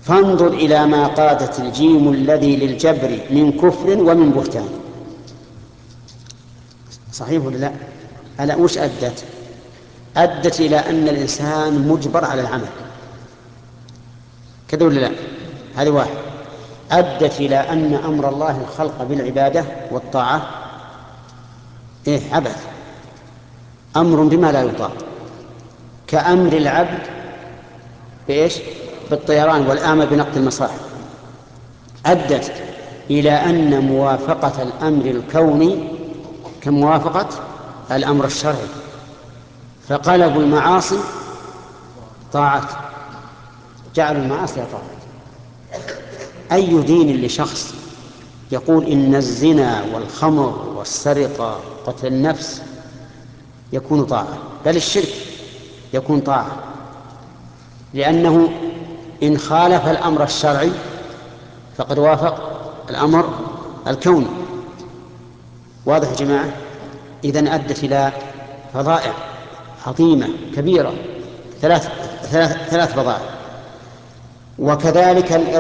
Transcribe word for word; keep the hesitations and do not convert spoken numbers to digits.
فانظر إلى ما قادت الجيم الذي للجبر من كفر ومن بهتان. صحيح ولا لا؟ ألا وش أدت؟ أدت إلى أن الإنسان مجبر على العمل، كذا ولا لا؟ هذه واحد. أدت إلى أن أمر الله الخلق بالعبادة والطاعة إيه؟ عبث، أمر بما لا يطاق، كأمر العبد بإيش؟ بالطيران والآمر بنقد المصاحف. أدت إلى أن موافقة الأمر الكوني كموافقة الأمر الشرعي، فقلبوا المعاصي طاعات، جعلوا المعاصي طاعات. أي دين لشخص يقول إن الزنا والخمر والسرقة وقتل النفس يكون طاعة، بل الشرك يكون طاعة، لأنه إن خالف الأمر الشرعي فقد وافق الأمر الكوني. واضح يا جماعة؟ إذن أدت إلى فضائع عظيمة كبيرة، ثلاث ثلاث ثلاث فضائع. وكذلك